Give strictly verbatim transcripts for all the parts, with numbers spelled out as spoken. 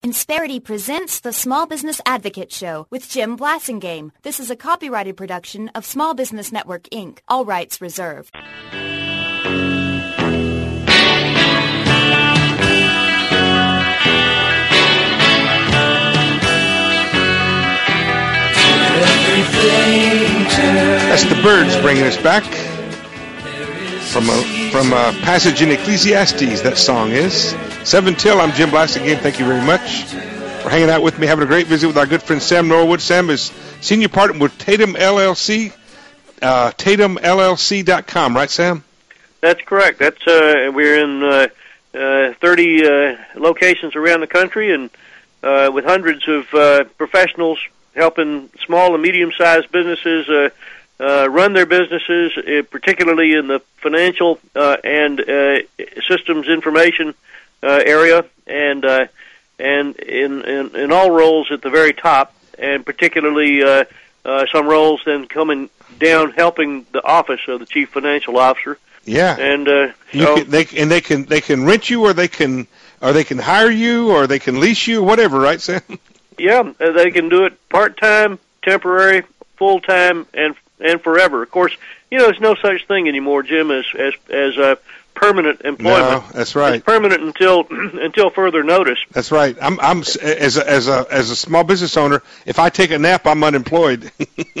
Insperity presents the Small Business Advocate Show with Jim Blasingame. This is a copyrighted production of Small Business Network, Incorporated. All rights reserved. That's the Byrds bringing us back from a, from a passage in Ecclesiastes, that song is. seven till, I'm Jim Blasingame. Thank you very much for hanging out with me, having a great visit with our good friend Sam Norwood. Sam is senior partner with Tatum L L C, uh, Tatum L L C dot com, right, Sam? That's correct. That's uh, we're in uh, uh, thirty uh, locations around the country, and uh, with hundreds of uh, professionals helping small and medium-sized businesses uh, uh, run their businesses, uh, particularly in the financial uh, and uh, systems information uh, area, and uh, and in, in in all roles at the very top, and particularly uh, uh, some roles then coming down, helping the office of the chief financial officer. Yeah, and uh, you so, can, they and they can they can rent you, or they can or they can hire you, or they can lease you, whatever, right, Sam? Yeah, they can do it part-time, temporary, full-time, and and forever. Of course, you know, there's no such thing anymore, Jim, as as as a permanent employment. No, that's right. It's permanent until until further notice. That's right. I'm I'm as a as a as a small business owner. If I take a nap, I'm unemployed.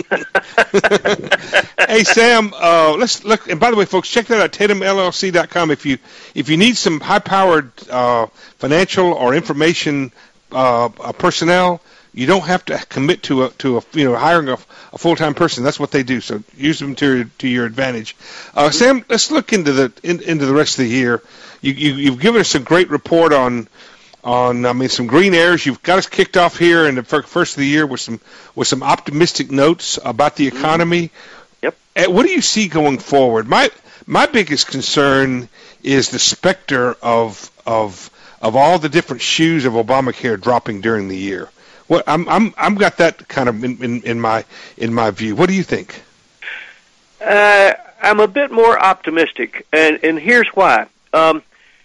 Hey Sam, uh, let's look. And by the way, folks, check that out, Tatum L L C dot com. If you if you need some high-powered uh, financial or information uh, personnel, you don't have to commit to a to a you know hiring a, a full-time person. That's what they do. So use them to to your advantage. Uh, Sam, let's look into the in, into the rest of the year. You, you you've given us a great report on on I mean some green areas. You've got us kicked off here in the first of the year with some with some optimistic notes about the economy. Yep. And what do you see going forward? My my biggest concern is the specter of of of all the different shoes of Obamacare dropping during the year. Well, I'm I'm I'm got that kind of in, in, in my in my view. What do you think? Uh, I'm a bit more optimistic, and and here's why. Um,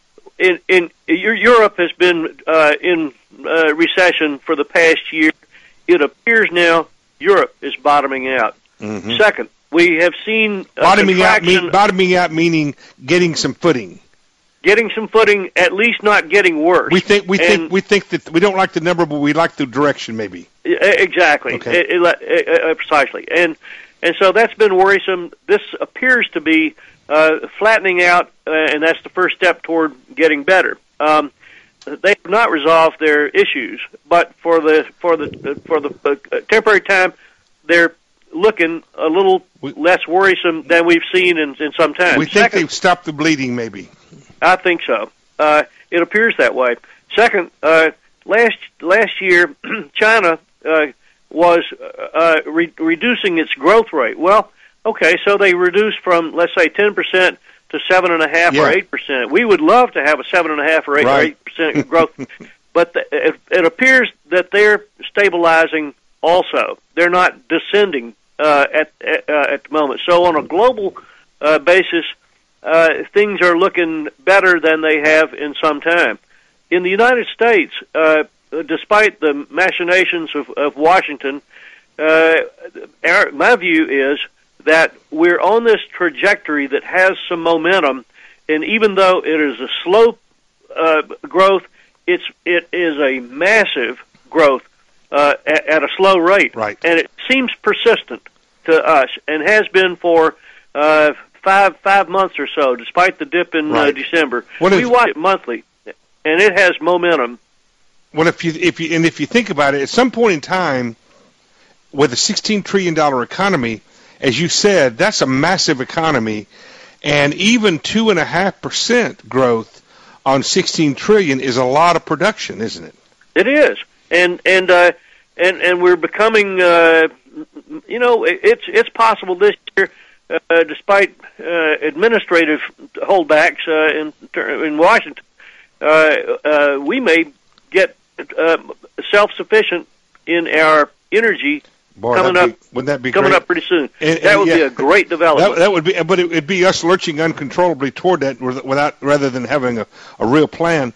in in Europe has been uh, in uh, recession for the past year. It appears now Europe is bottoming out. Mm-hmm. Second, we have seen a bottoming out. contraction, Mean, bottoming out meaning getting some footing. Getting some footing, at least not getting worse. We think we and think we think that we don't like the number, but we like the direction, maybe. Exactly, okay. it, it, it, uh, precisely, and and so that's been worrisome. This appears to be uh, flattening out, uh, and that's the first step toward getting better. Um, they have not resolved their issues, but for the for the for the uh, temporary time, they're looking a little we, less worrisome than we've seen in, in some time. We think Second, they've stopped the bleeding, maybe. I think so. Uh, it appears that way. Second, uh, last last year, China uh, was uh, re- reducing its growth rate. Well, okay, so they reduced from, let's say, ten percent to seven and a half yeah. or eight percent. We would love to have a seven and a half or eight right. or eight percent growth, but the, it, it appears that they're stabilizing. Also, they're not descending uh, at at, uh, at the moment. So, on a global uh, basis, Uh, things are looking better than they have in some time. In the United States, uh, despite the machinations of, of Washington, uh, our, my view is that we're on this trajectory that has some momentum, and even though it is a slow uh, growth, it's it is a massive growth uh, at, at a slow rate, right. And it seems persistent to us, and has been for Uh, Five five months or so, despite the dip in right. uh, December. What we if, watch it monthly, and it has momentum. Well, if you if you and if you think about it, at some point in time, with a sixteen trillion dollar economy, as you said, that's a massive economy, and even two and a half percent growth on sixteen trillion is a lot of production, isn't it? It is, and and uh, and and we're becoming, uh, you know, it's it's possible this year. Uh, despite uh, administrative holdbacks uh, in in Washington, uh, uh, we may get uh, self-sufficient in our energy. Boy, coming up, be, wouldn't that be coming great? up pretty soon? And, that and, would yeah, be a great development. That, that would be, but it would be us lurching uncontrollably toward that, without rather than having a, a real plan.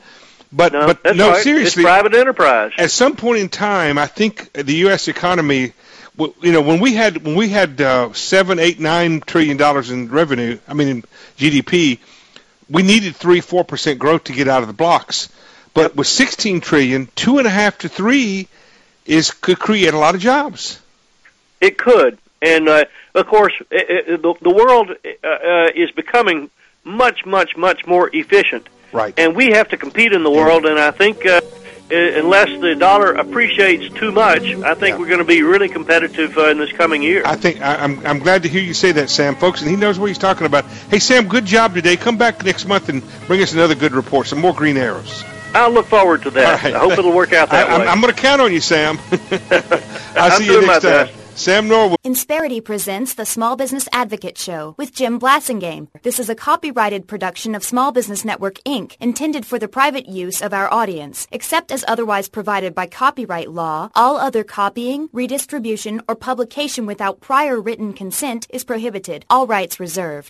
But no, but that's no, right. seriously, it's private enterprise. At some point in time, I think the U S economy, you know, when we had when we had uh, seven, eight, nine trillion dollars in revenue, I mean in G D P, we needed three, four percent growth to get out of the blocks. But yep. with sixteen trillion, two and a half to three is could create a lot of jobs. It could, and uh, of course, it, it, the, the world uh, uh, is becoming much, much, much more efficient. Right. And we have to compete in the world, and I think uh, unless the dollar appreciates too much, I think yeah. we're going to be really competitive uh, in this coming year. I think I, I'm I'm glad to hear you say that, Sam, folks, and he knows what he's talking about. Hey, Sam, good job today. Come back next month and bring us another good report, some more green arrows. I'll look forward to that. Right. I hope it'll work out that I, way. I'm, I'm going to count on you, Sam. I'll I'm see you next time. Best. Sam Norwood. Insperity presents the Small Business Advocate Show with Jim Blassingame. This is a copyrighted production of Small Business Network, Incorporated, intended for the private use of our audience. Except as otherwise provided by copyright law, all other copying, redistribution, or publication without prior written consent is prohibited. All rights reserved.